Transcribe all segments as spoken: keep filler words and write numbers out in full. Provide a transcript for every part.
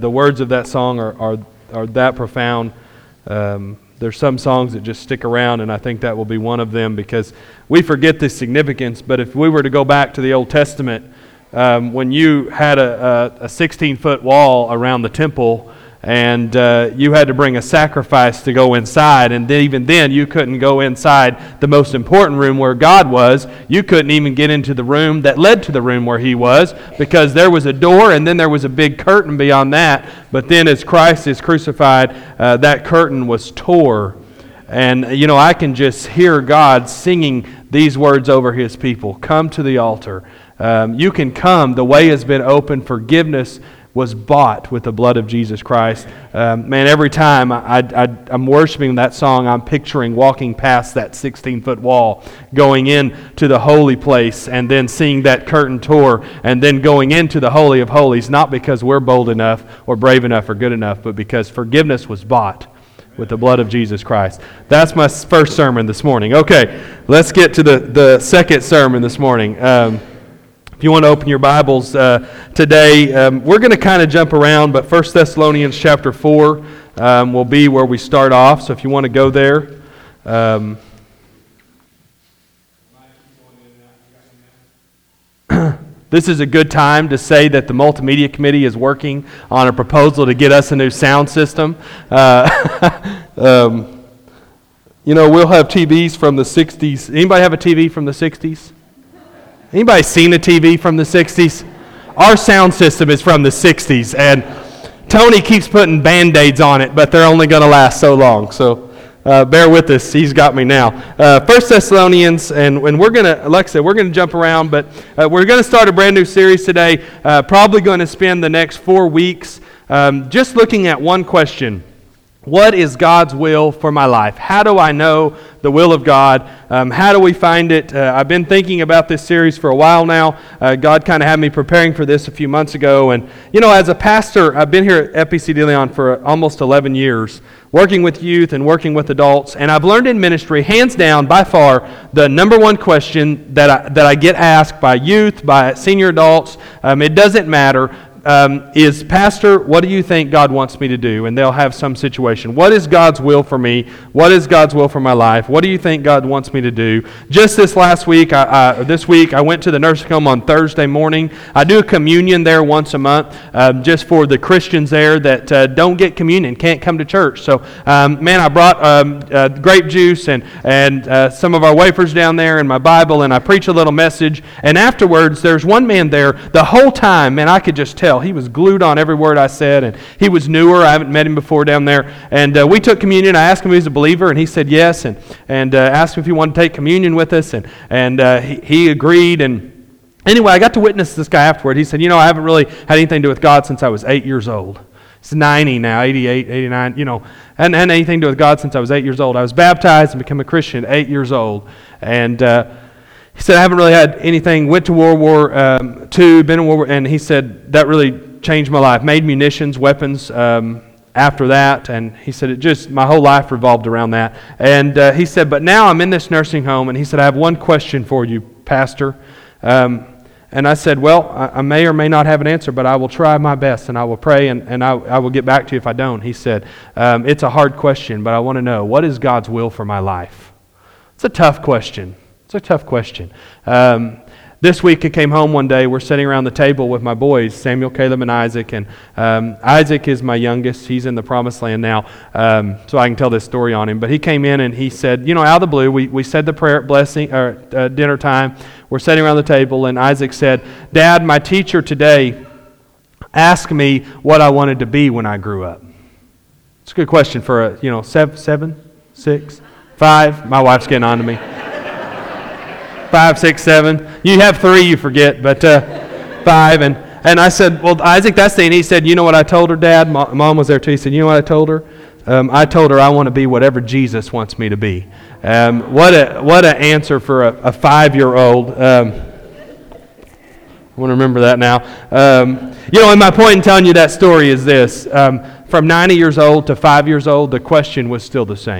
The words of that song are are, are that profound. Um, there's some songs that just stick around, and I think that will be one of them because we forget the significance. But if we were to go back to the Old Testament, um, when you had a, a, a sixteen-foot wall around the temple, and uh, you had to bring a sacrifice to go inside, and then, even then you couldn't go inside the most important room where God was. You couldn't even get into the room that led to the room where He was, because there was a door and then there was a big curtain beyond that. But then as Christ is crucified, uh, that curtain was tore. And you know, I can just hear God singing these words over His people. Come to the altar. Um, you can come. The way has been opened. Forgiveness was bought with the blood of Jesus Christ. Um, man, every time I, I, I'm worshiping that song, I'm picturing walking past that sixteen-foot wall, going into the holy place, and then seeing that curtain tore, and then going into the Holy of Holies, not because we're bold enough or brave enough or good enough, but because forgiveness was bought with the blood of Jesus Christ. That's my first sermon this morning. Okay, let's get to the, the second sermon this morning. Um, If you want to open your Bibles uh, today, um, we're going to kind of jump around, but First Thessalonians chapter four um, will be where we start off. So if you want to go there. Um, this is a good time to say that the Multimedia Committee is working on a proposal to get us a new sound system. Uh, um, you know, we'll have T Vs from the sixties. Anybody have a T V from the sixties? Anybody seen a T V from the sixties? Our sound system is from the sixties, and Tony keeps putting Band-Aids on it, but they're only going to last so long. So uh, bear with us. He's got me now. Uh, First Thessalonians, and, and we're going to, like I said, we're going to jump around, but uh, we're going to start a brand new series today. Uh, probably going to spend the next four weeks um, just looking at one question. What is God's will for my life? How do I know the will of God? Um, how do we find it? Uh, I've been thinking about this series for a while now. Uh, God kind of had me preparing for this a few months ago. And, you know, as a pastor, I've been here at F B C De Leon for almost eleven years, working with youth and working with adults. And I've learned in ministry, hands down, by far, the number one question that I, that I get asked by youth, by senior adults, um, it doesn't matter, Um, is, Pastor, what do you think God wants me to do? And they'll have some situation. What is God's will for me? What is God's will for my life? What do you think God wants me to do? Just this last week, I, I, this week, I went to the nursing home on Thursday morning. I do a communion there once a month, um, just for the Christians there that uh, don't get communion, can't come to church. So, um, man, I brought um, uh, grape juice and, and uh, some of our wafers down there and my Bible, and I preach a little message. And afterwards, there's one man there the whole time, man, I could just tell. He was glued on every word I said, and he was newer. I haven't met him before down there. And uh, we took communion. I asked him if he was a believer, and he said yes, and and uh, asked him if he wanted to take communion with us, and, and uh, he, he agreed. And anyway, I got to witness this guy afterward. He said, you know, I haven't really had anything to do with God since I was eight years old. He's ninety now, eighty-eight, eighty-nine, you know. I hadn't had anything to do with God since I was eight years old. I was baptized and became a Christian at eight years old. And uh, he said, I haven't really had anything, went to World War um, Two, been in World War, and he said, that really changed my life. Made munitions, weapons um, after that, and he said, it just, my whole life revolved around that. And uh, he said, but now I'm in this nursing home, and he said, I have one question for you, Pastor. Um, and I said, well, I, I may or may not have an answer, but I will try my best, and I will pray, and, and I, I will get back to you if I don't. He said, um, it's a hard question, but I want to know, what is God's will for my life? It's a tough question. It's a tough question. Um, this week I came home one day. We're sitting around the table with my boys, Samuel, Caleb, and Isaac. And um, Isaac is my youngest. He's in the promised land now, um, so I can tell this story on him. But he came in and he said, you know, out of the blue, we, we said the prayer at blessing or uh, dinner time. We're sitting around the table, and Isaac said, Dad, my teacher today asked me what I wanted to be when I grew up. It's a good question for a, you know, seven, seven, six, five. My wife's getting on to me. Five, six, seven. You have three, you forget, but uh, five. And, and I said, well, Isaac, that's the, and he said, you know what I told her, Dad? Mom was there too. He said, you know what I told her? Um, I told her I want to be whatever Jesus wants me to be. Um, what a what an answer for a, a five-year-old. Um, I want to remember that now. Um, you know, and my point in telling you that story is this. Um, from ninety years old to five years old, the question was still the same.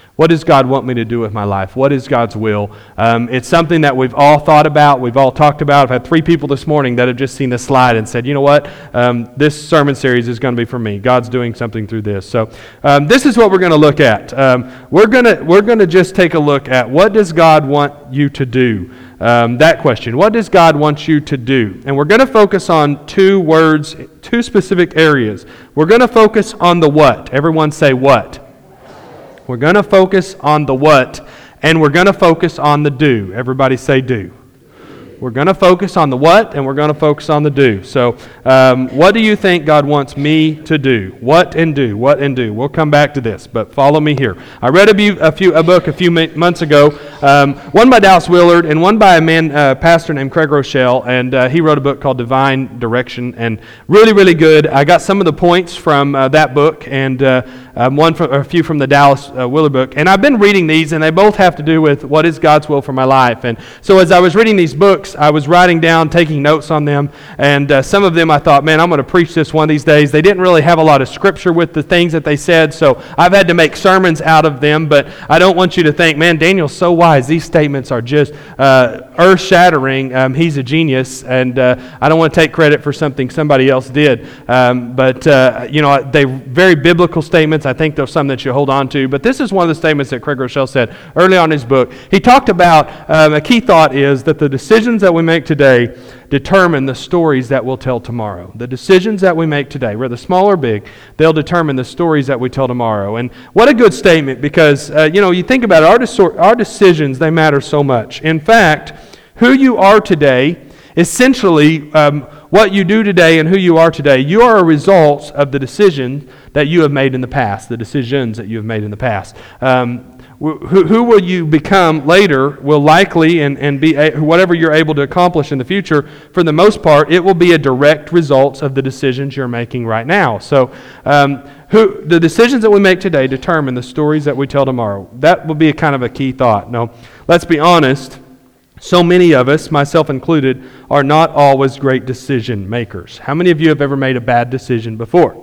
What does God want me to do with my life? What is God's will? Um, it's something that we've all thought about, we've all talked about. I've had three people this morning that have just seen this slide and said, you know what, um, this sermon series is going to be for me. God's doing something through this. So um, this is what we're going to look at. Um, we're going to we're going to just take a look at what does God want you to do? Um, that question. What does God want you to do? And we're going to focus on two words, two specific areas. We're going to focus on the what. Everyone say what. We're going to focus on the what, and we're going to focus on the do. Everybody say do. We're going to focus on the what, and we're going to focus on the do. So um, what do you think God wants me to do? What and do? What and do? We'll come back to this, but follow me here. I read a, few, a, few, a book a few months ago, um, one by Dallas Willard and one by a man, uh, pastor named Craig Rochelle, and uh, he wrote a book called Divine Direction, and really, really good. I got some of the points from uh, that book, and uh, um, one from, a few from the Dallas uh, Willard book. And I've been reading these, and they both have to do with what is God's will for my life. And so as I was reading these books, I was writing down, taking notes on them, and uh, some of them I thought, man, I'm going to preach this one of these days. They didn't really have a lot of scripture with the things that they said, so I've had to make sermons out of them, but I don't want you to think, man, Daniel's so wise. These statements are just uh, earth-shattering. Um, he's a genius, and uh, I don't want to take credit for something somebody else did, um, but, uh, you know, they're very biblical statements. I think there's some that you hold on to, but this is one of the statements that Craig Rochelle said early on in his book. He talked about, um, a key thought is that the decisions that we make today determine the stories that we'll tell tomorrow. The decisions that we make today, whether small or big, they'll determine the stories that we tell tomorrow. And what a good statement, because, uh, you know, you think about it, our, dis- our decisions, they matter so much. In fact, who you are today, essentially, um, what you do today and who you are today, you are a result of the decisions that you have made in the past, the decisions that you have made in the past. Um, Who, who will you become later will likely, and, and be a, whatever you're able to accomplish in the future, for the most part, it will be a direct result of the decisions you're making right now. So um, who, the decisions that we make today determine the stories that we tell tomorrow. That will be a kind of a key thought. Now, let's be honest, so many of us, myself included, are not always great decision makers. How many of you have ever made a bad decision before?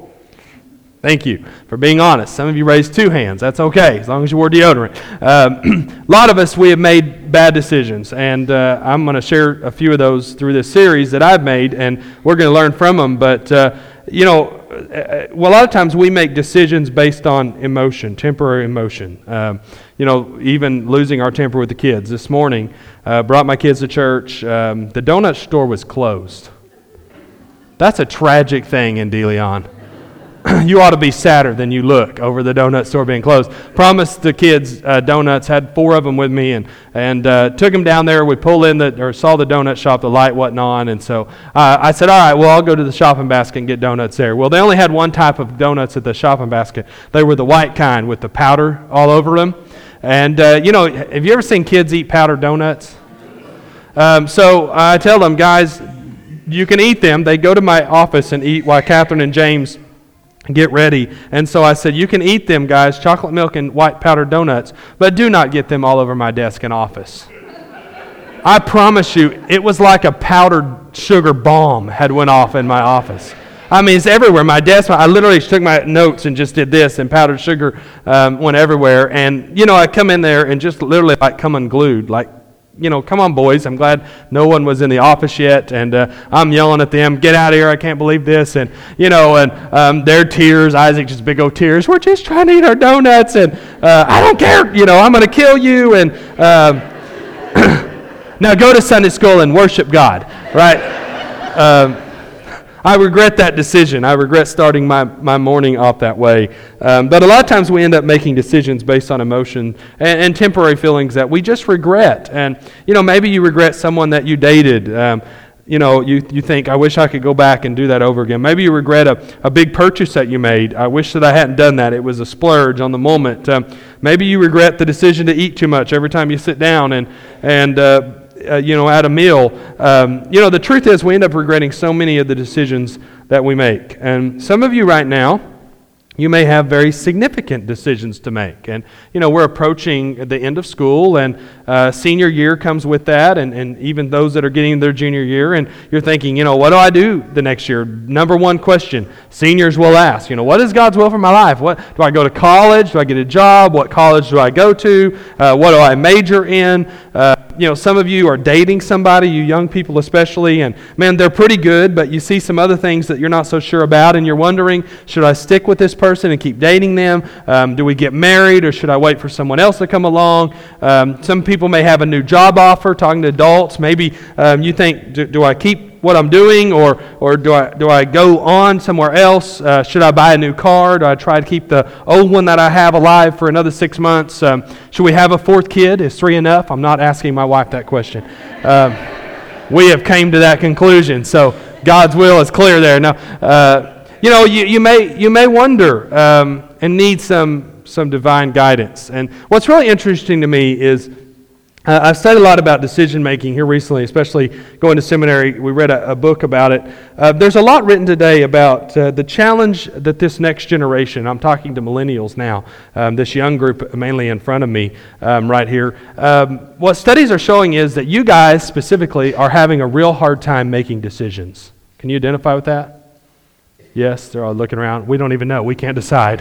Thank you for being honest. Some of you raised two hands. That's okay, as long as you wore deodorant. Um, a lot of us, we have made bad decisions, and uh, I'm going to share a few of those through this series that I've made, and we're going to learn from them. But, uh, you know, uh, well, a lot of times we make decisions based on emotion, temporary emotion. Um, you know, even losing our temper with the kids. This morning, uh, brought my kids to church. Um, the donut store was closed. That's a tragic thing in De Leon. You ought to be sadder than you look over the donut store being closed. Promised the kids uh, donuts, had four of them with me, and and uh, took them down there. We pulled in the, or saw the donut shop, the light wasn't on, and so uh, I said, all right, well, I'll go to the shopping basket and get donuts there. Well, they only had one type of donuts at the shopping basket. They were the white kind with the powder all over them. And, uh, you know, have you ever seen kids eat powdered donuts? Um, so I tell them, guys, you can eat them. They go to my office and eat while Catherine and James get ready. And so I said, you can eat them, guys, chocolate milk and white powdered donuts, but do not get them all over my desk and office. I promise you, it was like a powdered sugar bomb had went off in my office. I mean, it's everywhere. My desk, I literally took my notes and just did this, and powdered sugar um, went everywhere. And, you know, I come in there and just literally like come unglued, like, you know, come on, boys. I'm glad no one was in the office yet, and uh, I'm yelling at them, get out of here, I can't believe this, and, you know, and um, their tears, Isaac just big old tears, we're just trying to eat our donuts, and uh, I don't care, you know, I'm going to kill you, and um, now go to Sunday school and worship God, right? Um, I regret that decision. I regret starting my, my morning off that way. Um, but a lot of times we end up making decisions based on emotion and, and temporary feelings that we just regret. And, you know, maybe you regret someone that you dated. Um, you know, you, you think, I wish I could go back and do that over again. Maybe you regret a, a big purchase that you made. I wish that I hadn't done that. It was a splurge on the moment. Um, maybe you regret the decision to eat too much every time you sit down and, and uh, Uh, you know, at a meal. Um, you know, the truth is we end up regretting so many of the decisions that we make. And some of you right now, You may have very significant decisions to make. And, you know, we're approaching the end of school, and uh, senior year comes with that, and, and even those that are getting their junior year, and you're thinking, you know, what do I do the next year? Number one question seniors will ask, you know, what is God's will for my life? What do I go to college? Do I get a job? What college do I go to? Uh, what do I major in? Uh, you know, some of you are dating somebody, you young people especially, and man, they're pretty good, but you see some other things that you're not so sure about, and you're wondering, should I stick with this person and keep dating them? Um, do we get married, or should I wait for someone else to come along? Um, some people may have a new job offer, talking to adults. Maybe um, you think, do, do I keep what I'm doing, or or do I do I go on somewhere else? Uh, should I buy a new car? Do I try to keep the old one that I have alive for another six months? Um, should we have a fourth kid? Is three enough? I'm not asking my wife that question. Um, we have came to that conclusion, so God's will is clear there. Now, uh, you know, you, you may you may wonder um, and need some some divine guidance. And what's really interesting to me is, Uh, I've studied a lot about decision making here recently, especially going to seminary. We read a, a book about it. Uh, there's a lot written today about uh, the challenge that this next generation, I'm talking to millennials now, um, this young group mainly in front of me um, right here. Um, what studies are showing is that you guys specifically are having a real hard time making decisions. Can you identify with that? Yes, they're all looking around. We don't even know. We can't decide.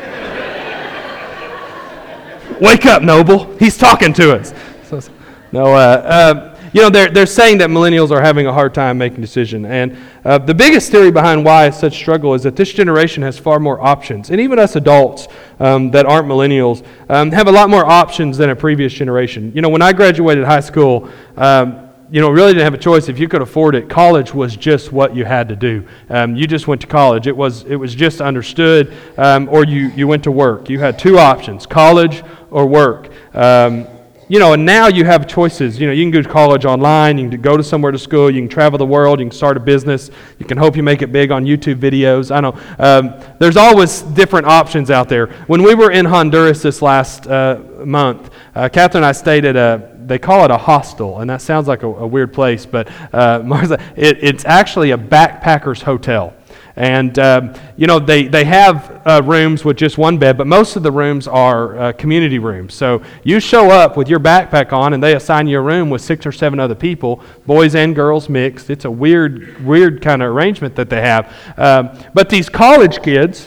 Wake up, Noble. He's talking to us. No, uh, uh, you know, they're, they're saying that millennials are having a hard time making decisions. And uh, the biggest theory behind why it's such struggle is that this generation has far more options. And even us adults um, that aren't millennials um, have a lot more options than a previous generation. You know, when I graduated high school, um, you know, really didn't have a choice. If you could afford it, college was just what you had to do. Um, you just went to college. It was it was just understood, um, or you, you went to work. You had two options, college or work. Um, You know, and now you have choices. You know, you can go to college online, you can go to somewhere to school, you can travel the world, you can start a business, you can hope you make it big on YouTube videos. I know. Um, there's always different options out there. When we were in Honduras this last uh, month, uh, Catherine and I stayed at a, they call it a hostel, and that sounds like a, a weird place, but uh, Martha, it, it's actually a backpacker's hotel. And, um, you know, they, they have uh, rooms with just one bed, but most of the rooms are uh, community rooms. So you show up with your backpack on, and they assign you a room with six or seven other people, boys and girls mixed. It's a weird, weird kind of arrangement that they have. Um, but these college kids,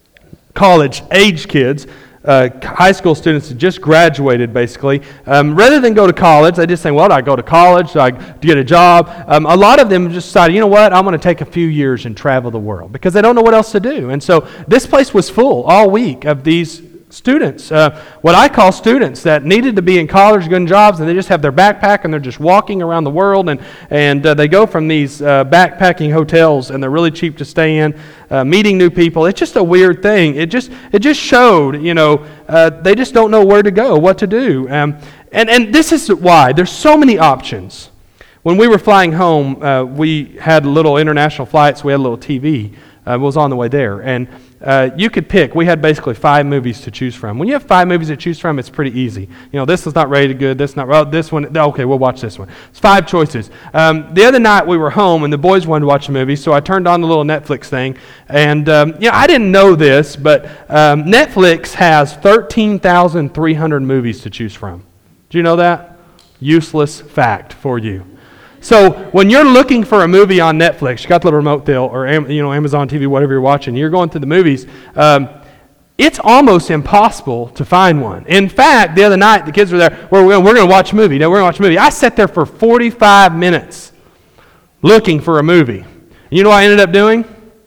college-age kids, Uh, high school students that just graduated, basically, um, rather than go to college, they just say, well, do I go to college? Do I get a job? Um, a lot of them just decided, you know what, I'm going to take a few years and travel the world because they don't know what else to do. And so this place was full all week of these students, uh, what I call students that needed to be in college, getting jobs, and they just have their backpack and they're just walking around the world, and and uh, they go from these uh, backpacking hotels, and they're really cheap to stay in, uh, meeting new people. It's just a weird thing. It just it just showed, you know, uh, they just don't know where to go, what to do, um, and and this is why there's so many options. When we were flying home, uh, we had little international flights. We had a little T V. Uh, was on the way there, and uh, you could pick. We had basically five movies to choose from. When you have five movies to choose from, it's pretty easy. You know, this is not rated good. This is not well. This one, okay, we'll watch this one. It's five choices. Um, the other night we were home, and the boys wanted to watch a movie, so I turned on the little Netflix thing, and um, you know, I didn't know this, but um, Netflix has thirteen thousand three hundred movies to choose from. Do you know that? Useless fact for you. So when you're looking for a movie on Netflix, you got the remote deal, or you know, Amazon T V, whatever you're watching, you're going through the movies, um, it's almost impossible to find one. In fact, the other night, the kids were there, we're, we're going to watch a movie. Now, we're going to watch a movie. I sat there for forty-five minutes looking for a movie. You know what I ended up doing?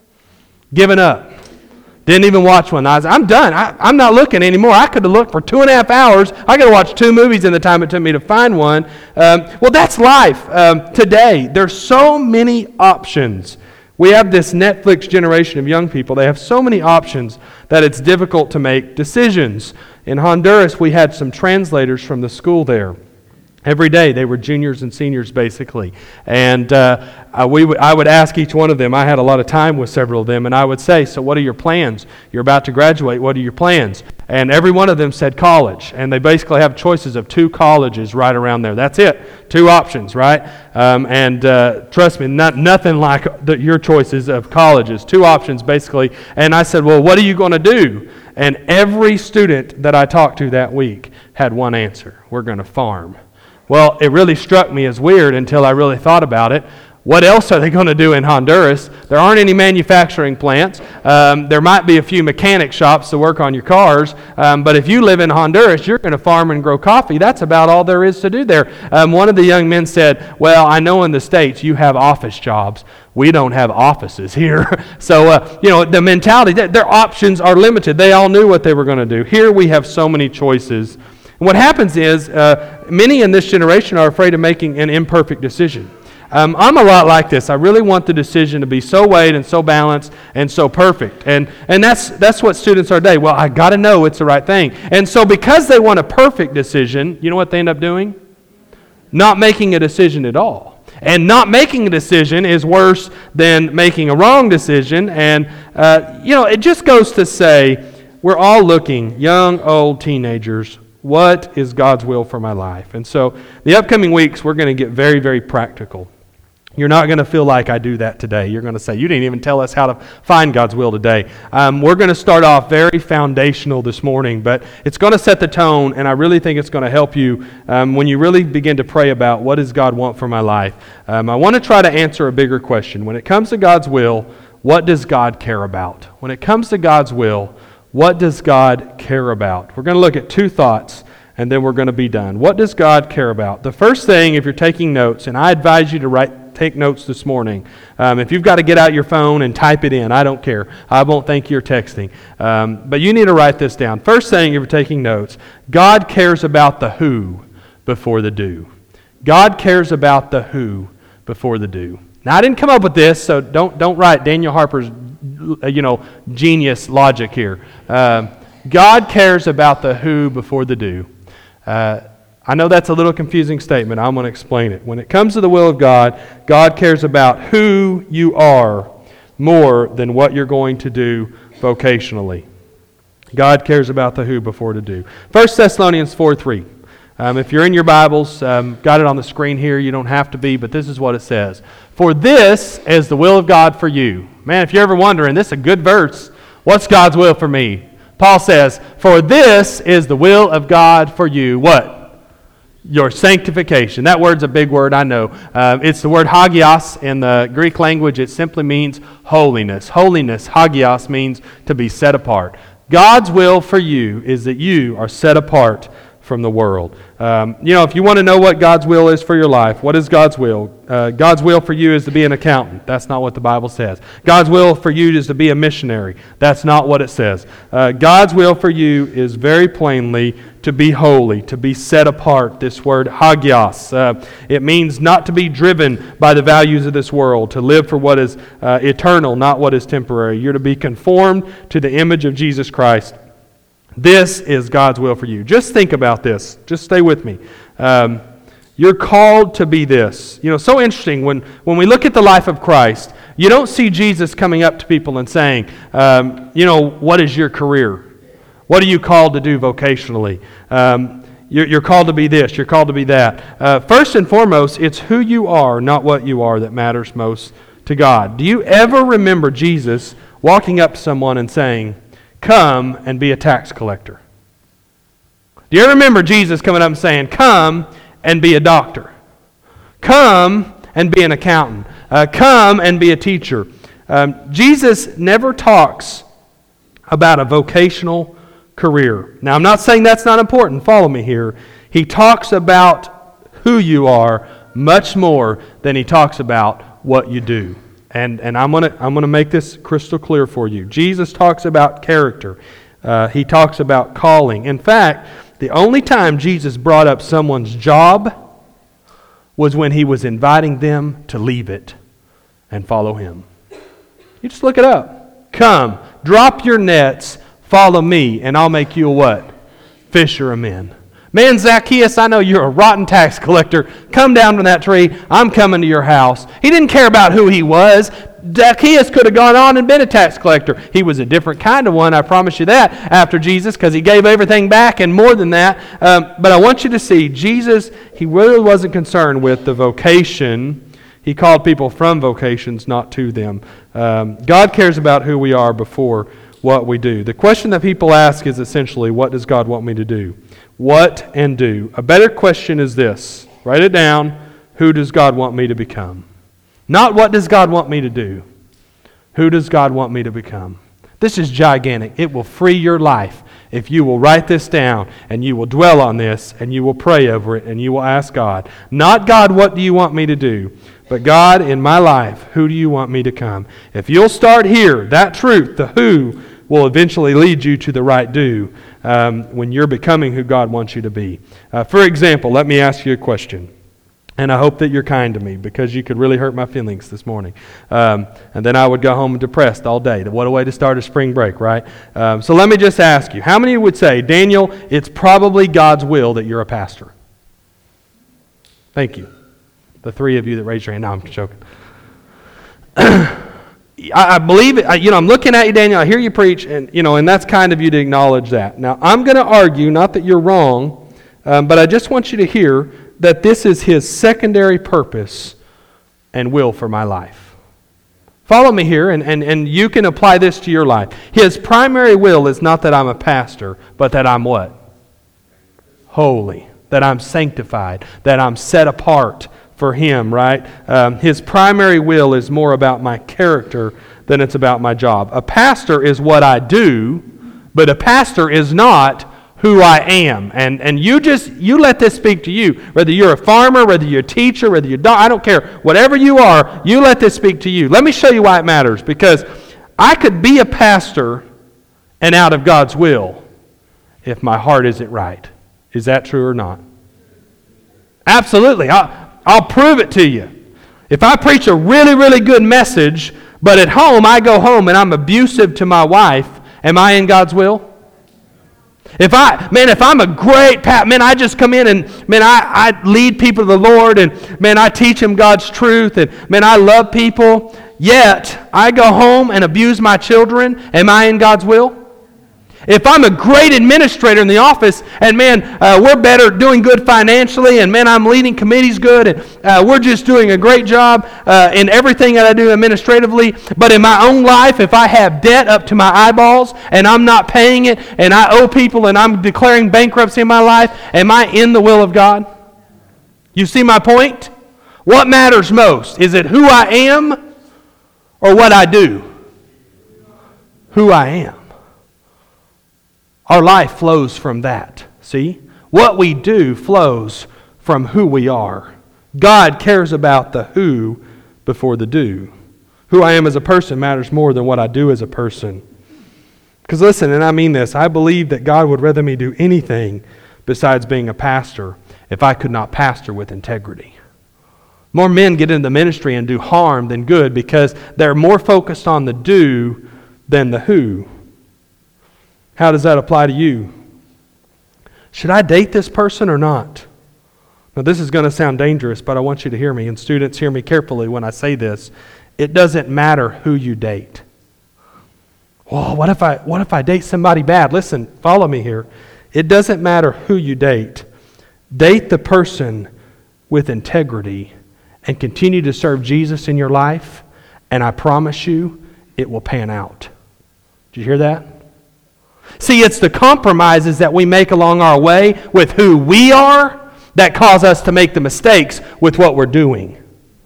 Giving up. Didn't even watch one. I was, I'm done. I, I'm not looking anymore. I could have looked for two and a half hours. I could have watched two movies in the time it took me to find one. Um, well, that's life um, today. There's so many options. We have this Netflix generation of young people. They have so many options that it's difficult to make decisions. In Honduras, we had some translators from the school there. Every day, they were juniors and seniors, basically. And uh, uh, we w- I would ask each one of them. I had a lot of time with several of them, and I would say, so what are your plans? You're about to graduate. What are your plans? And every one of them said college. And they basically have choices of two colleges right around there. That's it. Two options, right? Um, and uh, trust me, not, nothing like the, your choices of colleges. Two options, basically. And I said, well, what are you going to do? And every student that I talked to that week had one answer. We're going to farm. Well, it really struck me as weird until I really thought about it. What else are they going to do in Honduras? There aren't any manufacturing plants. Um, there might be a few mechanic shops to work on your cars. Um, but if you live in Honduras, you're going to farm and grow coffee. That's about all there is to do there. Um, one of the young men said, well, I know in the States you have office jobs. We don't have offices here. so, uh, you know, the mentality, their options are limited. They all knew what they were going to do. Here we have so many choices. And what happens is uh, many in this generation are afraid of making an imperfect decision. Um, I'm a lot like this. I really want the decision to be so weighed and so balanced and so perfect. And and that's that's what students are today. Well, I got to know it's the right thing. And so because they want a perfect decision, you know what they end up doing? Not making a decision at all. And not making a decision is worse than making a wrong decision. And, uh, you know, it just goes to say, we're all looking, young, old, teenagers, what is God's will for my life? And so the upcoming weeks, we're going to get very, very practical. You're not going to feel like I do that today. You're going to say, you didn't even tell us how to find God's will today. Um, we're going to start off very foundational this morning, but it's going to set the tone, and I really think it's going to help you um, when you really begin to pray about what does God want for my life. Um, I want to try to answer a bigger question. When it comes to God's will, what does God care about? When it comes to God's will, what does God care about? We're going to look at two thoughts, and then we're going to be done. What does God care about? The first thing, if you're taking notes, and I advise you to write take notes this morning. Um, if you've got to get out your phone and type it in, I don't care. I won't think you're texting. Um, but you need to write this down. First thing, if you're taking notes, God cares about the who before the do. God cares about the who before the do. Now, I didn't come up with this, so don't don't write Daniel Harper's you know genius logic here. Uh, God cares about the who before the do. Uh, I know that's a little confusing statement. I'm going to explain it. When it comes to the will of God, God cares about who you are more than what you're going to do vocationally. God cares about the who before the do. First Thessalonians four three. Um, if you're in your Bibles, um, got it on the screen here. You don't have to be, but this is what it says. For this is the will of God for you. Man, if you're ever wondering, this is a good verse. What's God's will for me? Paul says, for this is the will of God for you. What? Your sanctification. That word's a big word, I know. Uh, it's the word hagios in the Greek language. It simply means holiness. Holiness, hagios, means to be set apart. God's will for you is that you are set apart from the world. Um, you know, if you want to know what God's will is for your life, what is God's will? Uh, God's will for you is to be an accountant. That's not what the Bible says. God's will for you is to be a missionary. That's not what it says. Uh, God's will for you is very plainly to be holy, to be set apart. This word hagios. Uh, it means not to be driven by the values of this world, to live for what is uh, eternal, not what is temporary. You're to be conformed to the image of Jesus Christ. This is God's will for you. Just think about this. Just stay with me. Um, you're called to be this. You know, so interesting. When, when we look at the life of Christ, you don't see Jesus coming up to people and saying, um, you know, what is your career? What are you called to do vocationally? Um, you're, you're called to be this. You're called to be that. Uh, first and foremost, it's who you are, not what you are, that matters most to God. Do you ever remember Jesus walking up to someone and saying, come and be a tax collector? Do you ever remember Jesus coming up and saying, come and be a doctor? Come and be an accountant. Uh, come and be a teacher. Um, Jesus never talks about a vocational career. Now, I'm not saying that's not important. Follow me here. He talks about who you are much more than he talks about what you do. And and I'm gonna I'm gonna make this crystal clear for you. Jesus talks about character. Uh, he talks about calling. In fact, the only time Jesus brought up someone's job was when he was inviting them to leave it and follow him. You just look it up. Come, drop your nets, follow me, and I'll make you a what? Fisher of men. Man, Zacchaeus, I know you're a rotten tax collector. Come down from that tree. I'm coming to your house. He didn't care about who he was. Zacchaeus could have gone on and been a tax collector. He was a different kind of one, I promise you that, after Jesus, because he gave everything back and more than that. Um, but I want you to see, Jesus, he really wasn't concerned with the vocation. He called people from vocations, not to them. Um, God cares about who we are before what we do. The question that people ask is essentially, what does God want me to do? What and do. A better question is this. Write it down. Who does God want me to become? Not what does God want me to do. Who does God want me to become? This is gigantic. It will free your life if you will write this down and you will dwell on this and you will pray over it and you will ask God. Not God, what do you want me to do? But God, in my life, who do you want me to come? If you'll start here, that truth, the who, will eventually lead you to the right do um, when you're becoming who God wants you to be. Uh, for example, let me ask you a question. And I hope that you're kind to me because you could really hurt my feelings this morning. Um, and then I would go home depressed all day. What a way to start a spring break, right? Um, so let me just ask you, how many would say, Daniel, it's probably God's will that you're a pastor? Thank you. The three of you that raised your hand. No, I'm joking. I believe it. You know, I'm looking at you, Daniel. I hear you preach, and you know, and that's kind of you to acknowledge that. Now, I'm going to argue, not that you're wrong, um, but I just want you to hear that this is His secondary purpose and will for my life. Follow me here, and, and, and you can apply this to your life. His primary will is not that I'm a pastor, but that I'm what? Holy. That I'm sanctified. That I'm set apart for Him, right? Um, his primary will is more about my character than it's about my job. A pastor is what I do, but a pastor is not who I am. And and you just, you let this speak to you. Whether you're a farmer, whether you're a teacher, whether you're, I don't care. Whatever you are, you let this speak to you. Let me show you why it matters. Because I could be a pastor and out of God's will if my heart isn't right. Is that true or not? Absolutely. I'll, I'll prove it to you. If I preach a really, really good message, but at home I go home and I'm abusive to my wife, am I in God's will? If I, man, if I'm a great pat, man, I just come in and, man, I, I lead people to the Lord and, man, I teach them God's truth and, man, I love people, yet I go home and abuse my children, am I in God's will? If I'm a great administrator in the office and, man, uh, we're better doing good financially and, man, I'm leading committees good and uh, we're just doing a great job uh, in everything that I do administratively, but in my own life, if I have debt up to my eyeballs and I'm not paying it and I owe people and I'm declaring bankruptcy in my life, am I in the will of God? You see my point? What matters most? Is it who I am or what I do? Who I am. Our life flows from that, see? What we do flows from who we are. God cares about the who before the do. Who I am as a person matters more than what I do as a person. Because listen, and I mean this, I believe that God would rather me do anything besides being a pastor if I could not pastor with integrity. More men get into the ministry and do harm than good because they're more focused on the do than the who. How does that apply to you? Should I date this person or not? Now this is going to sound dangerous, but I want you to hear me, and students hear me carefully when I say this. It doesn't matter who you date. Well, what if I what if I date somebody bad? Listen, follow me here. It doesn't matter who you date. Date the person with integrity and continue to serve Jesus in your life, and I promise you, it will pan out. Did you hear that? See, it's the compromises that we make along our way with who we are that cause us to make the mistakes with what we're doing.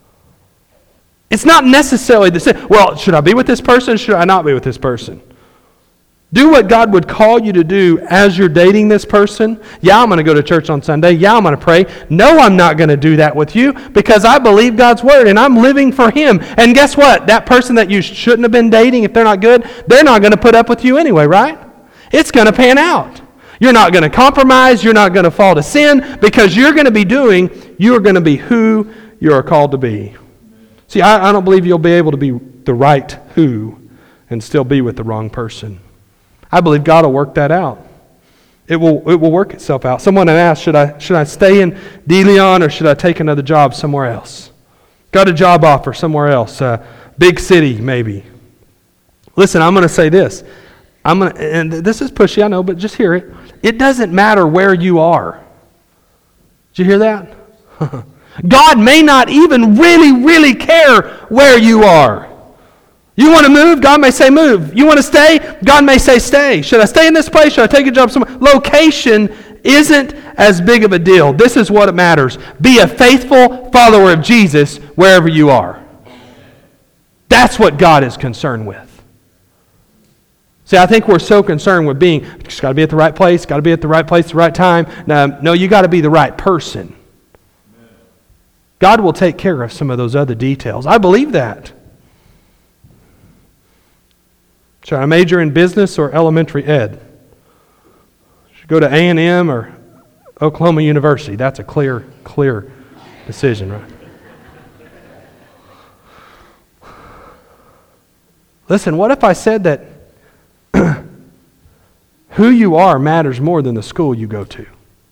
It's not necessarily the same. Well, should I be with this person or should I not be with this person? Do what God would call you to do as you're dating this person. Yeah, I'm going to go to church on Sunday. Yeah, I'm going to pray. No, I'm not going to do that with you because I believe God's Word and I'm living for Him. And guess what? That person that you shouldn't have been dating, if they're not good, they're not going to put up with you anyway, right? It's going to pan out. You're not going to compromise. You're not going to fall to sin because you're going to be doing, you're going to be who you are called to be. See, I, I don't believe you'll be able to be the right who and still be with the wrong person. I believe God will work that out. It will it will work itself out. Someone had asked, should I, should I stay in De Leon or should I take another job somewhere else? Got a job offer somewhere else. Uh, big city maybe. Listen, I'm going to say this. I'm going to, and this is pushy, I know, but just hear it. It doesn't matter where you are. Did you hear that? God may not even really, really care where you are. You want to move? God may say move. You want to stay? God may say stay. Should I stay in this place? Should I take a job somewhere? Location isn't as big of a deal. This is what it matters. Be a faithful follower of Jesus wherever you are. That's what God is concerned with. See, I think we're so concerned with being, just got to be at the right place, got to be at the right place at the right time. No, no, you got to be the right person. God will take care of some of those other details. I believe that. Should I major in business or elementary ed? Should I go to A and M or Oklahoma University? That's a clear, clear decision, right? Listen, what if I said that who you are matters more than the school you go to?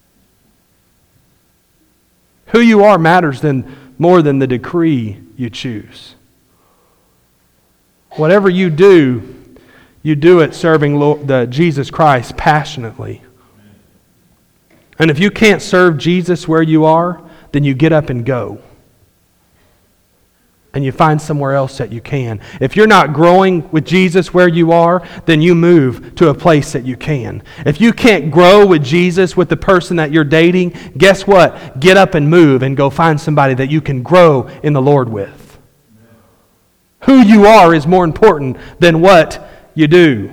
Who you are matters than, more than the degree you choose. Whatever you do, you do it serving Lord, the Jesus Christ passionately. And if you can't serve Jesus where you are, then you get up and go. And you find somewhere else that you can. If you're not growing with Jesus where you are, then you move to a place that you can. If you can't grow with Jesus with the person that you're dating, guess what? Get up and move and go find somebody that you can grow in the Lord with. Who you are is more important than what you do.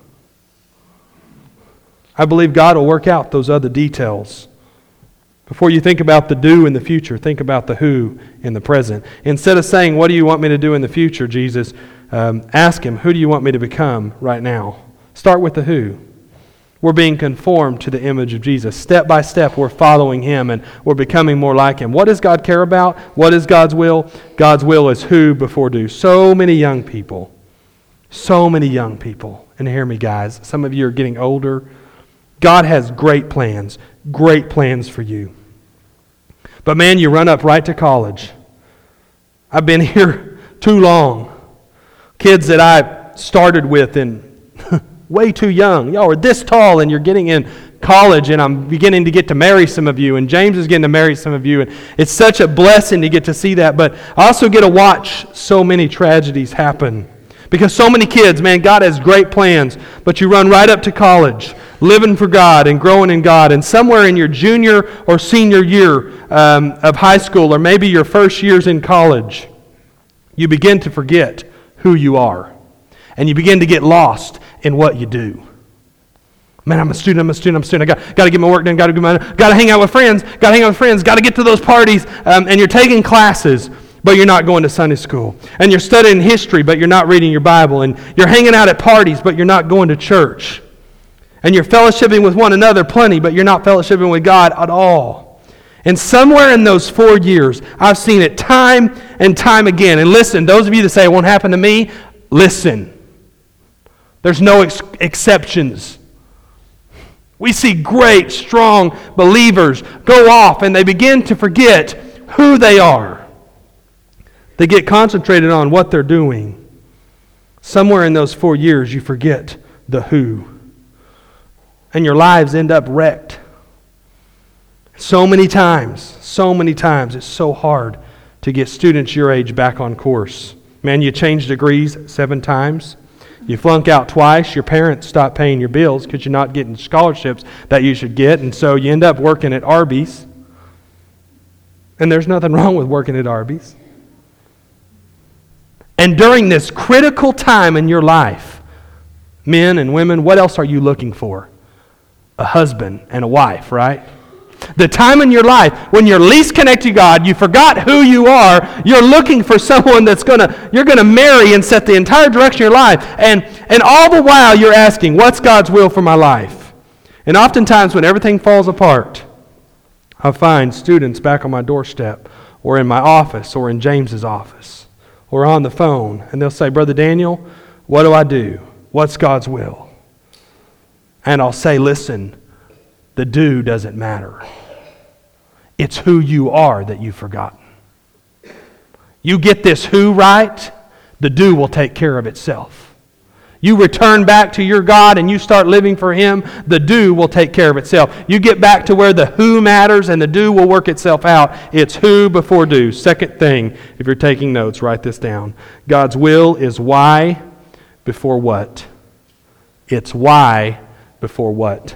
I believe God will work out those other details. Before you think about the do in the future, think about the who in the present. Instead of saying, what do you want me to do in the future, Jesus, um, ask Him, who do you want me to become right now? Start with the who. We're being conformed to the image of Jesus. Step by step, we're following Him and we're becoming more like Him. What does God care about? What is God's will? God's will is who before do. So many young people, so many young people, and hear me guys, some of you are getting older. God has great plans, great plans for you. But man, you run up right to college. I've been here too long. Kids that I started with and way too young. Y'all are this tall and you're getting in college and I'm beginning to get to marry some of you and James is getting to marry some of you. And it's such a blessing to get to see that. But I also get to watch so many tragedies happen. Because so many kids, man, God has great plans, but you run right up to college, living for God and growing in God, and somewhere in your junior or senior year um, of high school, or maybe your first years in college, you begin to forget who you are, and you begin to get lost in what you do. Man, I'm a student, I'm a student, I'm a student. I got, got to get my work done, got to get my, got to hang out with friends, got to hang out with friends, got to get to those parties, um, and you're taking classes, but you're not going to Sunday school. And you're studying history, but you're not reading your Bible. And you're hanging out at parties, but you're not going to church. And you're fellowshipping with one another plenty, but you're not fellowshipping with God at all. And somewhere in those four years, I've seen it time and time again. And listen, those of you that say it won't happen to me, listen. There's no ex- exceptions. We see great, strong believers go off and they begin to forget who they are. They get concentrated on what they're doing. Somewhere in those four years, you forget the who. And your lives end up wrecked. So many times, so many times, it's so hard to get students your age back on course. Man, you change degrees seven times. You flunk out twice. Your parents stop paying your bills because you're not getting scholarships that you should get. And so you end up working at Arby's. And there's nothing wrong with working at Arby's. And during this critical time in your life, men and women, what else are you looking for? A husband and a wife, right? The time in your life when you're least connected to God, you forgot who you are, you're looking for someone that's gonna, you're gonna marry and set the entire direction of your life. And, and all the while you're asking, what's God's will for my life? And oftentimes when everything falls apart, I find students back on my doorstep or in my office or in James's office or on the phone, and they'll say, Brother Daniel, what do I do? What's God's will? And I'll say, listen, the do doesn't matter. It's who you are that you've forgotten. You get this who right, the do will take care of itself. You return back to your God and you start living for Him, the do will take care of itself. You get back to where the who matters and the do will work itself out. It's who before do. Second thing, if you're taking notes, write this down. God's will is why before what. It's why before what.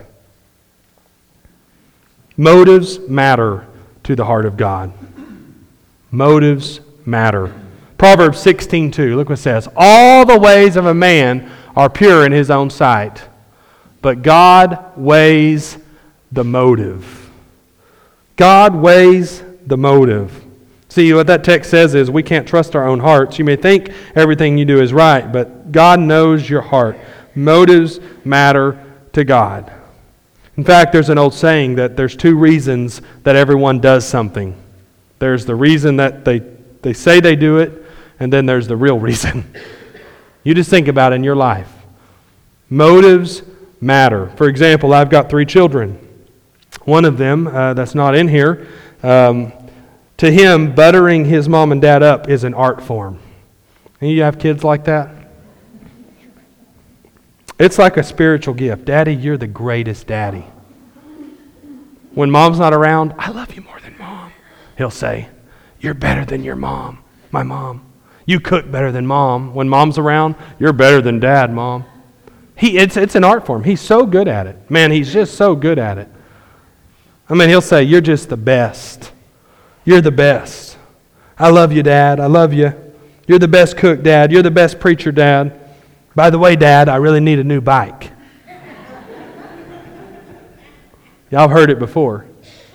Motives matter to the heart of God. Motives matter. Proverbs sixteen two, look what it says. All the ways of a man are pure in his own sight, but God weighs the motive. God weighs the motive. See, what that text says is we can't trust our own hearts. You may think everything you do is right, but God knows your heart. Motives matter to God. In fact, there's an old saying that there's two reasons that everyone does something. There's the reason that they, they say they do it, and then there's the real reason. You just think about it in your life. Motives matter. For example, I've got three children. One of them, uh, that's not in here, um, to him, buttering his mom and dad up is an art form. And you have kids like that? It's like a spiritual gift. Daddy, you're the greatest daddy. When mom's not around, I love you more than mom. He'll say, you're better than your mom, my mom. You cook better than mom. When mom's around, you're better than dad, mom. He, it's, it's an art form. He's so good at it. Man, he's just so good at it. I mean, he'll say, you're just the best. You're the best. I love you, Dad. I love you. You're the best cook, Dad. You're the best preacher, Dad. By the way, Dad, I really need a new bike. Y'all have heard it before.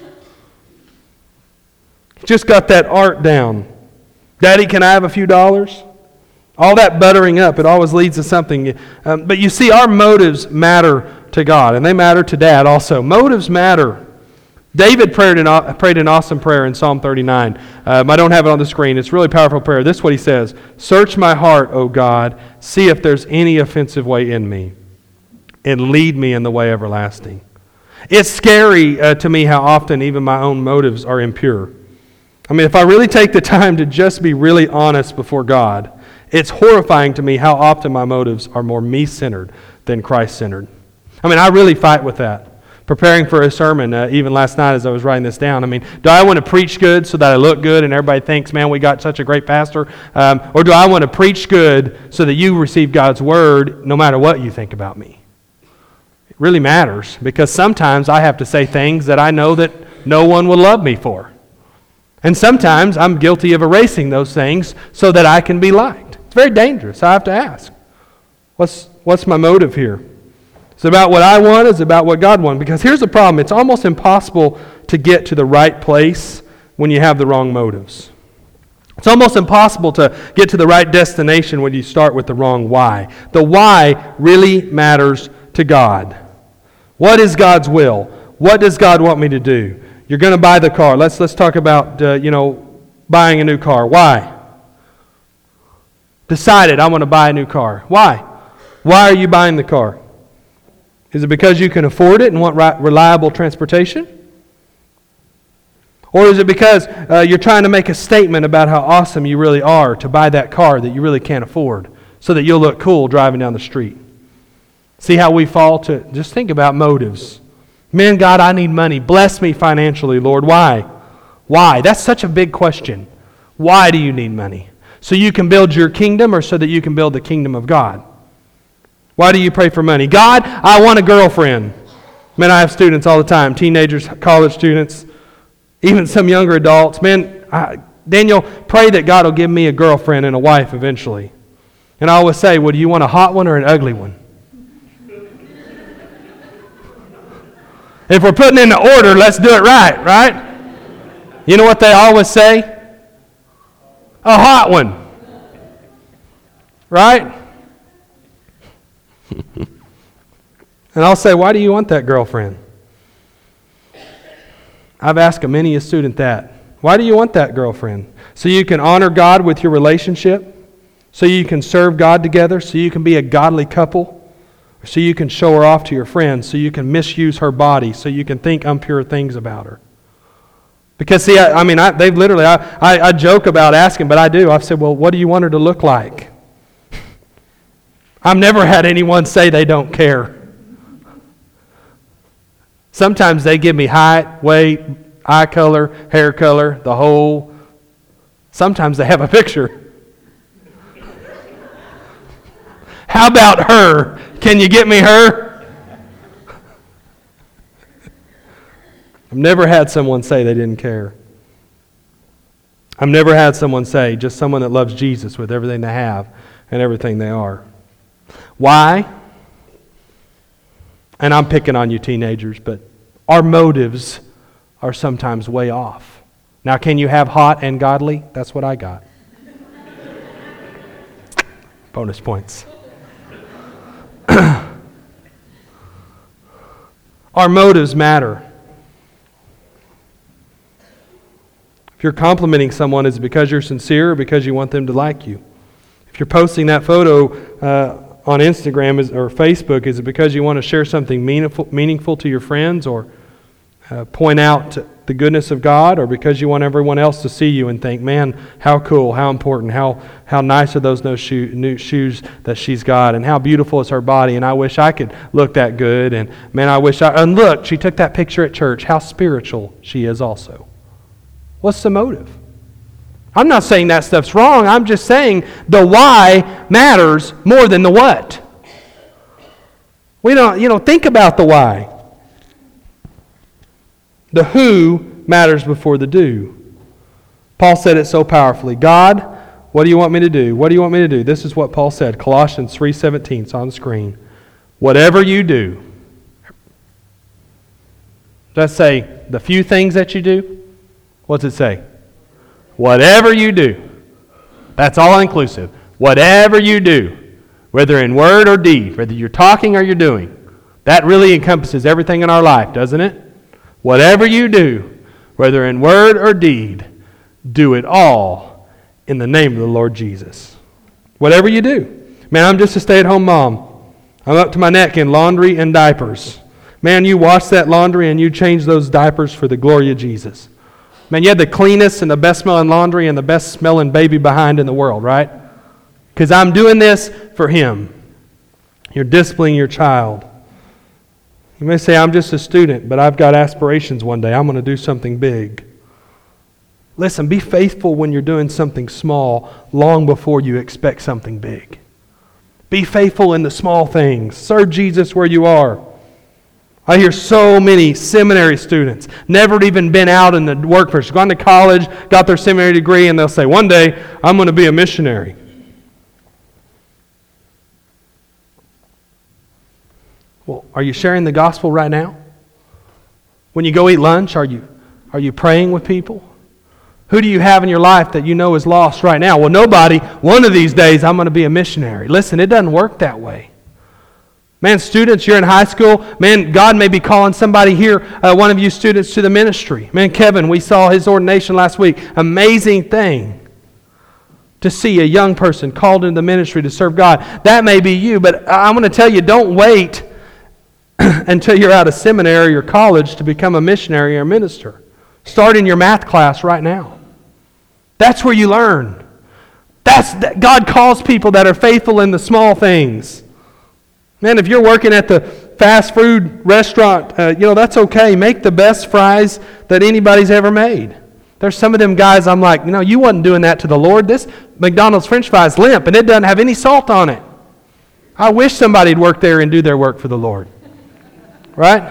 Just got that art down. Daddy, can I have a few dollars? All that buttering up, it always leads to something. Um, but you see, our motives matter to God, and they matter to Dad also. Motives matter. David prayed an, prayed an awesome prayer in Psalm thirty-nine. Um, I don't have it on the screen. It's a really powerful prayer. This is what he says. Search my heart, O God. See if there's any offensive way in me, and lead me in the way everlasting. It's scary uh, to me how often even my own motives are impure. I mean, if I really take the time to just be really honest before God, it's horrifying to me how often my motives are more me-centered than Christ-centered. I mean, I really fight with that. Preparing for a sermon, uh, even last night as I was writing this down, I mean, do I want to preach good so that I look good and everybody thinks, man, we got such a great pastor? Um, or do I want to preach good so that you receive God's word no matter what you think about me? It really matters, because sometimes I have to say things that I know that no one will love me for. And sometimes I'm guilty of erasing those things so that I can be liked. It's very dangerous. I have to ask, what's what's my motive here? Is it about what I want? Is it about what God wants? Because here's the problem. It's almost impossible to get to the right place when you have the wrong motives. It's almost impossible to get to the right destination when you start with the wrong why. The why really matters to God. What is God's will? What does God want me to do? You're going to buy the car. Let's let's talk about uh, you know buying a new car. Why? Decided I want to buy a new car. Why? Why are you buying the car? Is it because you can afford it and want ri- reliable transportation? Or is it because uh, you're trying to make a statement about how awesome you really are to buy that car that you really can't afford so that you'll look cool driving down the street? See how we fall to, just think about motives. Man, God, I need money. Bless me financially, Lord. Why? Why? That's such a big question. Why do you need money? So you can build your kingdom, or so that you can build the kingdom of God? Why do you pray for money? God, I want a girlfriend. Man, I have students all the time, teenagers, college students, even some younger adults. Man, I, Daniel, pray that God will give me a girlfriend and a wife eventually. And I always say, well, do you want a hot one or an ugly one? If we're putting in the order, let's do it right, right? You know what they always say? A hot one. Right? And I'll say, why do you want that girlfriend? I've asked many a student that. Why do you want that girlfriend? So you can honor God with your relationship? So you can serve God together? So you can be a godly couple? So you can show her off to your friends, so you can misuse her body, so you can think impure things about her. Because see, I, I mean, I, they've literally, I, I, I joke about asking, but I do. I've said, well, what do you want her to look like? I've never had anyone say they don't care. Sometimes they give me height, weight, eye color, hair color, the whole. Sometimes they have a picture. How about her? Can you get me her? I've never had someone say they didn't care. I've never had someone say, just someone that loves Jesus with everything they have and everything they are. Why? And I'm picking on you teenagers, but our motives are sometimes way off. Now, can you have hot and godly? That's what I got. Bonus points. Our motives matter. If you're complimenting someone, is it because you're sincere or because you want them to like you? If you're posting that photo uh, on Instagram is, or Facebook, is it because you want to share something meaningful, meaningful to your friends or uh, point out the goodness of God, or because you want everyone else to see you and think, man, how cool, how important, how how nice are those new, shoe, new shoes that she's got, and how beautiful is her body, and I wish I could look that good, and man, I wish I, and look, she took that picture at church, how spiritual she is also. What's the motive? I'm not saying that stuff's wrong. I'm just saying the why matters more than the what. We don't, you know, think about the why. The who matters before the do. Paul said it so powerfully. God, what do you want me to do? What do you want me to do? This is what Paul said. Colossians three seventeen. It's on the screen. Whatever you do. Does it say the few things that you do? What's it say? Whatever you do. That's all inclusive. Whatever you do, whether in word or deed, whether you're talking or you're doing, that really encompasses everything in our life, doesn't it? Whatever you do, whether in word or deed, do it all in the name of the Lord Jesus. Whatever you do. Man, I'm just a stay-at-home mom. I'm up to my neck in laundry and diapers. Man, you wash that laundry and you change those diapers for the glory of Jesus. Man, you had the cleanest and the best smelling laundry and the best smelling baby behind in the world, right? Because I'm doing this for Him. You're disciplining your child. You may say, I'm just a student, but I've got aspirations one day. I'm going to do something big. Listen, be faithful when you're doing something small long before you expect something big. Be faithful in the small things. Serve Jesus where you are. I hear so many seminary students, never even been out in the workforce, gone to college, got their seminary degree, and they'll say, one day, I'm going to be a missionary. Well, are you sharing the gospel right now? When you go eat lunch, are you are you praying with people? Who do you have in your life that you know is lost right now? Well, nobody. One of these days, I'm going to be a missionary. Listen, it doesn't work that way. Man, students, you're in high school. Man, God may be calling somebody here, uh, one of you students, to the ministry. Man, Kevin, we saw his ordination last week. Amazing thing to see a young person called into the ministry to serve God. That may be you, but I'm going to tell you, don't wait until you're out of seminary or college to become a missionary or minister. Start in your math class right now. That's where you learn. That's that God calls people that are faithful in the small things. Man, if you're working at the fast food restaurant, uh, you know, that's okay. Make the best fries that anybody's ever made. There's some of them guys I'm like, you know, you wasn't doing that to the Lord. This McDonald's French fries limp, and it doesn't have any salt on it. I wish somebody'd work there and do their work for the Lord. Right?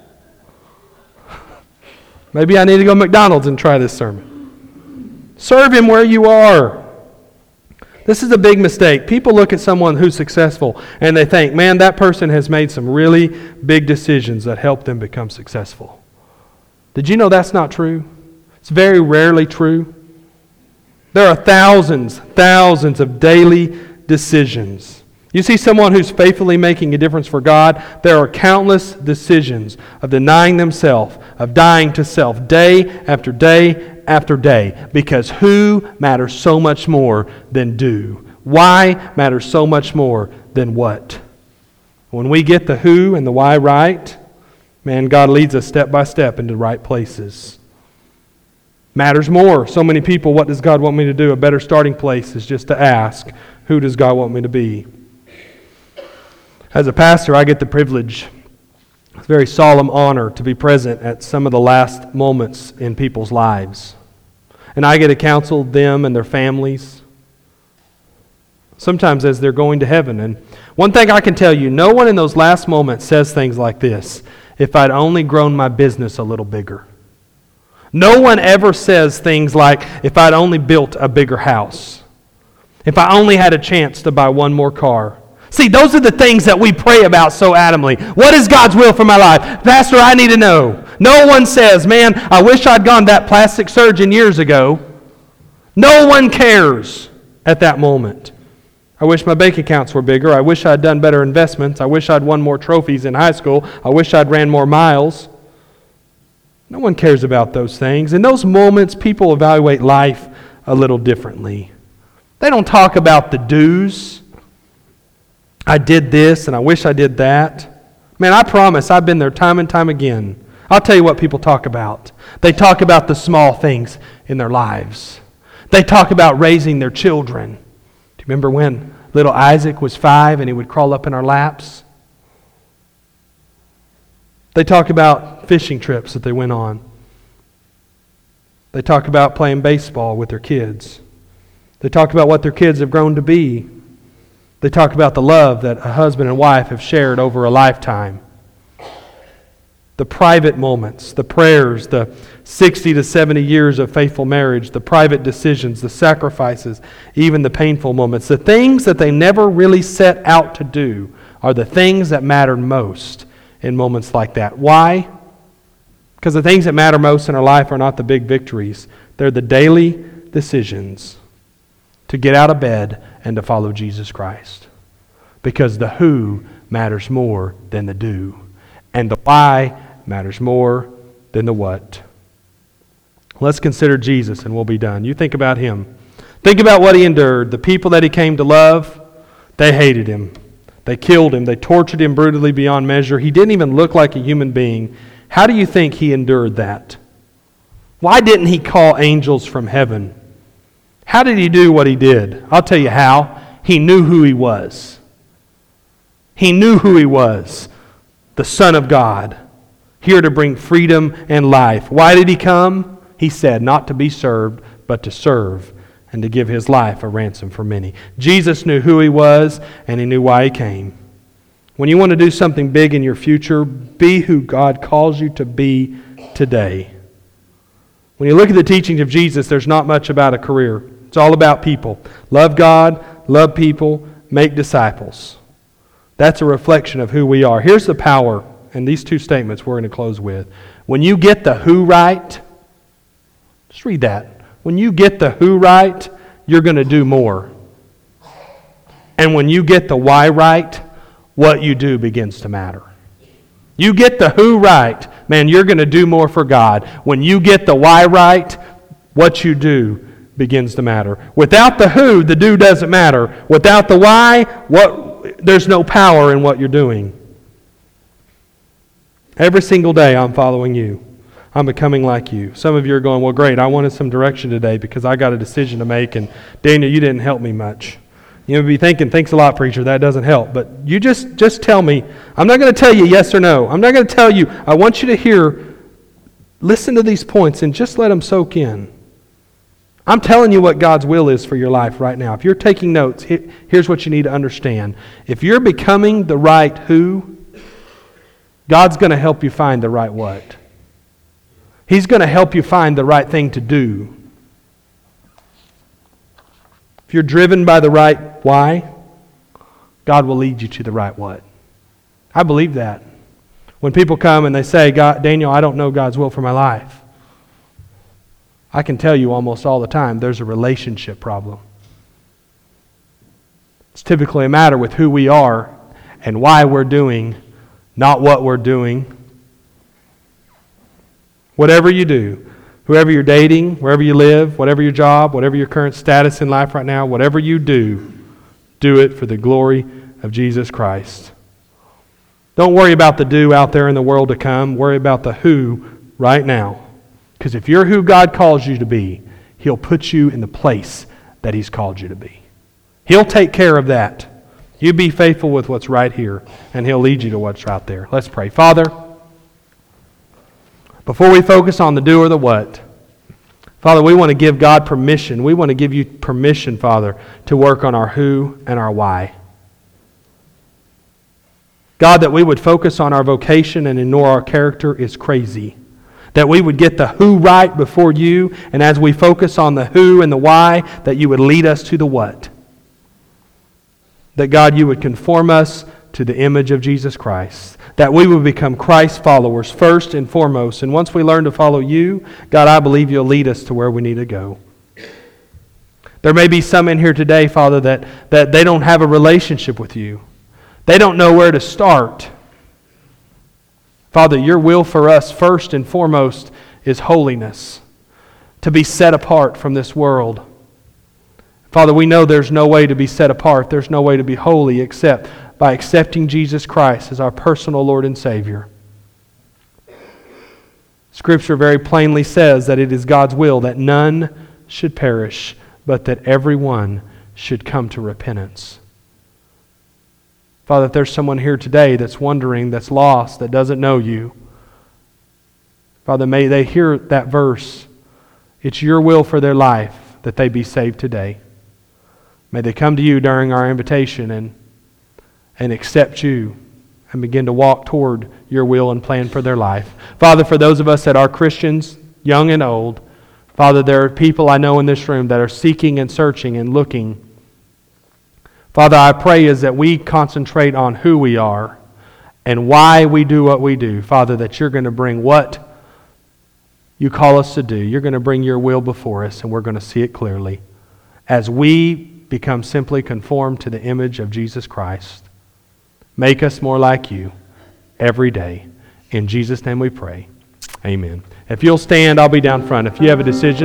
Maybe I need to go to McDonald's and try this sermon. Serve Him where you are. This is a big mistake. People look at someone who's successful and they think, man, that person has made some really big decisions that help them become successful. Did you know that's not true? It's very rarely true. There are thousands, thousands of daily decisions. You see someone who's faithfully making a difference for God, there are countless decisions of denying themselves, of dying to self, day after day after day, because who matters so much more than do. Why matters so much more than what. When we get the who and the why right, man, God leads us step by step into the right places. Matters more. So many people, what does God want me to do? A better starting place is just to ask, who does God want me to be? As a pastor, I get the privilege, it's a very solemn honor to be present at some of the last moments in people's lives. And I get to counsel them and their families, sometimes as they're going to heaven. And one thing I can tell you, no one in those last moments says things like this: if I'd only grown my business a little bigger. No one ever says things like, if I'd only built a bigger house. If I only had a chance to buy one more car. See, those are the things that we pray about so adamantly. What is God's will for my life? Pastor, I need to know. No one says, man, I wish I'd gone to that plastic surgeon years ago. No one cares at that moment. I wish my bank accounts were bigger. I wish I'd done better investments. I wish I'd won more trophies in high school. I wish I'd ran more miles. No one cares about those things. In those moments, people evaluate life a little differently. They don't talk about the do's. I did this and I wish I did that. Man, I promise I've been there time and time again. I'll tell you what people talk about. They talk about the small things in their lives. They talk about raising their children. Do you remember when little Isaac was five and he would crawl up in our laps? They talk about fishing trips that they went on. They talk about playing baseball with their kids. They talk about what their kids have grown to be. They talk about the love that a husband and wife have shared over a lifetime. The private moments, the prayers, the sixty to seventy years of faithful marriage, the private decisions, the sacrifices, even the painful moments. The things that they never really set out to do are the things that matter most in moments like that. Why? Because the things that matter most in our life are not the big victories. They're the daily decisions to get out of bed and to follow Jesus Christ. Because the who matters more than the do. And the why matters more than the what. Let's consider Jesus and we'll be done. You think about him. Think about what he endured. The people that he came to love, they hated him. They killed him. They tortured him brutally beyond measure. He didn't even look like a human being. How do you think he endured that? Why didn't he call angels from heaven? How did he do what he did? I'll tell you how. He knew who he was. He knew who he was. The Son of God. Here to bring freedom and life. Why did he come? He said, not to be served, but to serve, and to give his life a ransom for many. Jesus knew who he was, and he knew why he came. When you want to do something big in your future, be who God calls you to be today. When you look at the teachings of Jesus, there's not much about a career. It's all about people. Love God, love people, make disciples. That's a reflection of who we are. Here's the power, and these two statements we're going to close with. When you get the who right, just read that. When you get the who right, you're going to do more. And when you get the why right, what you do begins to matter. You get the who right, man, you're going to do more for God. When you get the why right, what you do begins to matter. Without the who, the do doesn't matter. Without the why, what there's no power in what you're doing. Every single day I'm following you. I'm becoming like you. Some of you are going, well, great, I wanted some direction today because I got a decision to make, and Daniel, you didn't help me much. You may be thinking, thanks a lot, preacher, that doesn't help. But you just, just tell me. I'm not going to tell you yes or no. I'm not going to tell you. I want you to hear, listen to these points and just let them soak in. I'm telling you what God's will is for your life right now. If you're taking notes, here's what you need to understand. If you're becoming the right who, God's going to help you find the right what. He's going to help you find the right thing to do. If you're driven by the right why, God will lead you to the right what. I believe that. When people come and they say, God, Daniel, I don't know God's will for my life, I can tell you almost all the time there's a relationship problem. It's typically a matter with who we are and why we're doing, not what we're doing. Whatever you do, whoever you're dating, wherever you live, whatever your job, whatever your current status in life right now, whatever you do, do it for the glory of Jesus Christ. Don't worry about the do out there in the world to come. Worry about the who right now. Because if you're who God calls you to be, He'll put you in the place that He's called you to be. He'll take care of that. You be faithful with what's right here, and He'll lead you to what's right there. Let's pray. Father, before we focus on the do or the what, Father, we want to give God permission. We want to give you permission, Father, to work on our who and our why. God, that we would focus on our vocation and ignore our character is crazy. That we would get the who right before you, and as we focus on the who and the why, that you would lead us to the what. That, God, you would conform us to the image of Jesus Christ. That we would become Christ followers first and foremost. And once we learn to follow you, God, I believe you'll lead us to where we need to go. There may be some in here today, Father, that, that they don't have a relationship with you. They don't know where to start. Father, your will for us first and foremost is holiness, to be set apart from this world. Father, we know there's no way to be set apart. There's no way to be holy except by accepting Jesus Christ as our personal Lord and Savior. Scripture very plainly says that it is God's will that none should perish, but that everyone should come to repentance. Father, if there's someone here today that's wondering, that's lost, that doesn't know you, Father, may they hear that verse. It's your will for their life that they be saved today. May they come to you during our invitation and, and accept you and begin to walk toward your will and plan for their life. Father, for those of us that are Christians, young and old, Father, there are people I know in this room that are seeking and searching and looking. Father, I pray is that we concentrate on who we are and why we do what we do. Father, that you're going to bring what you call us to do. You're going to bring your will before us, and we're going to see it clearly as we become simply conformed to the image of Jesus Christ. Make us more like you every day. In Jesus' name we pray. Amen. If you'll stand, I'll be down front. If you have a decision